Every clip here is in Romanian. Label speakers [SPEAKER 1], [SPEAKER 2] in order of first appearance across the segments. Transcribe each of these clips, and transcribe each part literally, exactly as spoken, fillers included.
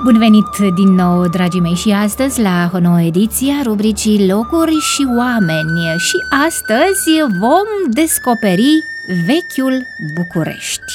[SPEAKER 1] Bun venit din nou, dragii mei, și astăzi la o nouă ediție a rubricii Locuri și Oameni. Și astăzi vom descoperi vechiul București.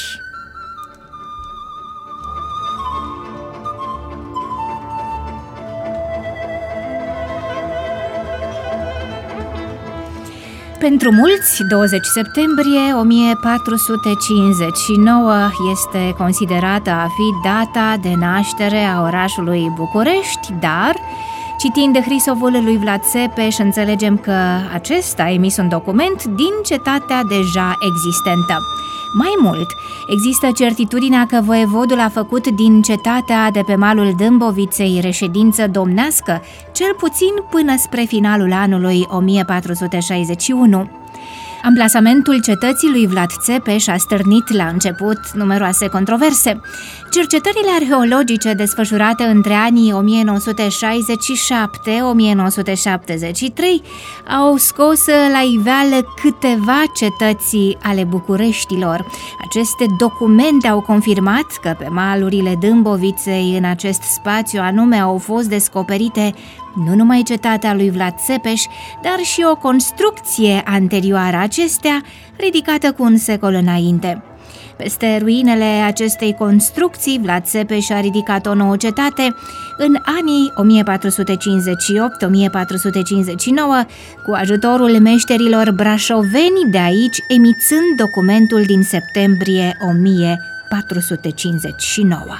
[SPEAKER 1] Pentru mulți, douăzeci septembrie o mie patru sute cincizeci și nouă este considerată a fi data de naștere a orașului București, dar, citind Hrisovul lui Vlad Țepeș, înțelegem că acesta a emis un document din cetatea deja existentă. Mai mult, există certitudinea că voievodul a făcut din cetatea de pe malul Dâmboviței reședință domnească, cel puțin până spre finalul anului o mie patru sute șaizeci și unu. Amplasamentul cetății lui Vlad Țepeș a stârnit la început numeroase controverse. Cercetările arheologice desfășurate între anii o mie nouă sute șaizeci și șapte - o mie nouă sute șaptezeci și trei au scos la iveală câteva cetăți ale Bucureștilor. Aceste documente au confirmat că pe malurile Dâmboviței, în acest spațiu anume, au fost descoperite nu numai cetatea lui Vlad Țepeș, dar și o construcție anterioară acestea, ridicată cu un secol înainte. Peste ruinele acestei construcții, Vlad Țepeș a ridicat o nouă cetate în anii o mie patru sute cincizeci și opt - o mie patru sute cincizeci și nouă, cu ajutorul meșterilor brașoveni de aici, emițând documentul din septembrie o mie patru sute cincizeci și nouă.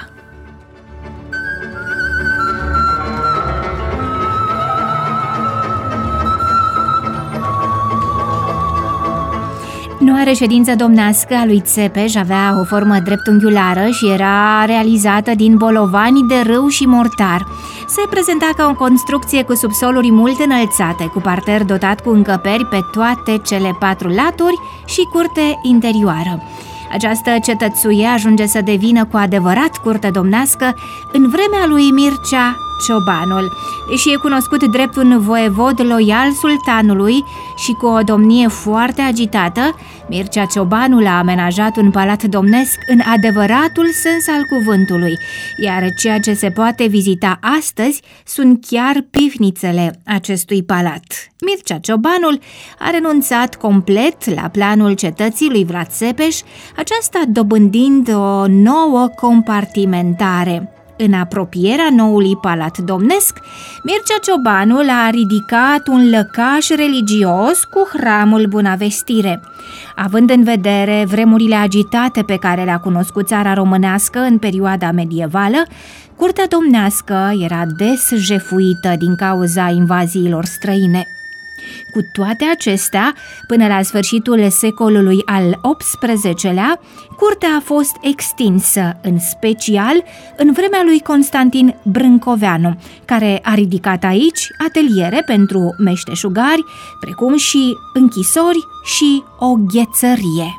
[SPEAKER 1] Noua reședință domnească a lui Țepeș avea o formă dreptunghiulară și era realizată din bolovani de râu și mortar. Se prezenta ca o construcție cu subsoluri mult înălțate, cu parter dotat cu încăperi pe toate cele patru laturi și curte interioară. Această cetățuie ajunge să devină cu adevărat curte domnească în vremea lui Mircea Ciobanul. Deși e cunoscut drept un voievod loial sultanului și cu o domnie foarte agitată, Mircea Ciobanul a amenajat un palat domnesc în adevăratul sens al cuvântului, iar ceea ce se poate vizita astăzi sunt chiar pivnițele acestui palat. Mircea Ciobanul a renunțat complet la planul cetății lui Vlad Țepeș, aceasta dobândind o nouă compartimentare. În apropierea noului palat domnesc, Mircea Ciobanul a ridicat un lăcaș religios cu hramul Bunavestire. Având în vedere vremurile agitate pe care le-a cunoscut țara românească în perioada medievală, curtea domnească era des jefuită din cauza invaziilor străine. Cu toate acestea, până la sfârșitul secolului al optsprezecelea, curtea a fost extinsă, în special în vremea lui Constantin Brâncoveanu, care a ridicat aici ateliere pentru meșteșugari, precum și închisori și o ghețărie.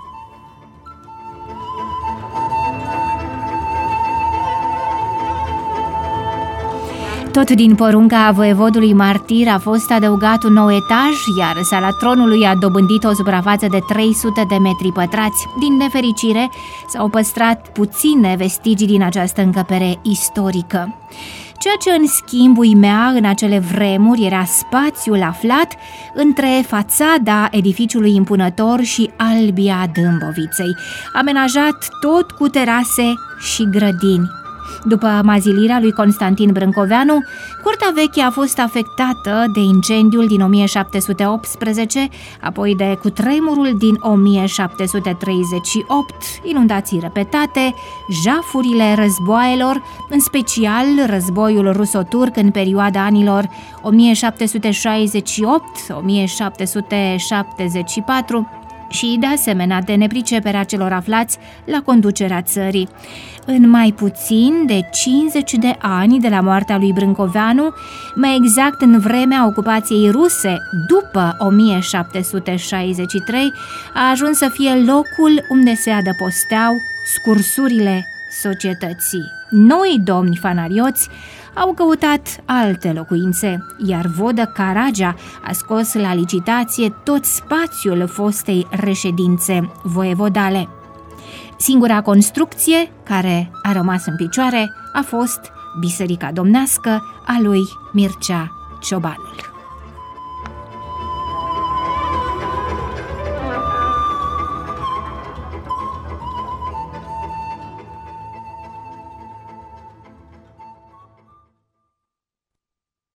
[SPEAKER 1] Tot din porunca voievodului martir a fost adăugat un nou etaj, iar sala tronului a dobândit o suprafață de trei sute de metri pătrați. Din nefericire, s-au păstrat puține vestigii din această încăpere istorică. Ceea ce, în schimb, uimea în acele vremuri era spațiul aflat între fațada edificiului impunător și albia Dâmboviței, amenajat tot cu terase și grădini. După mazilirea lui Constantin Brâncoveanu, curtea veche a fost afectată de incendiul din o mie șapte sute optsprezece, apoi de cutremurul din o mie șapte sute treizeci și opt, inundații repetate, jafurile războaielor, în special războiul ruso-turc în perioada anilor o mie șapte sute șaizeci și opt - o mie șapte sute șaptezeci și patru, și, de asemenea, de nepriceperea celor aflați la conducerea țării. În mai puțin de cincizeci de ani de la moartea lui Brâncoveanu, mai exact în vremea ocupației ruse după o mie șapte sute șaizeci și trei, a ajuns să fie locul unde se adăposteau scursurile societății. Noi domni fanarioți au căutat alte locuințe, iar Vodă Caragea a scos la licitație tot spațiul fostei reședințe voievodale. Singura construcție care a rămas în picioare a fost Biserica Domnească a lui Mircea Ciobanul.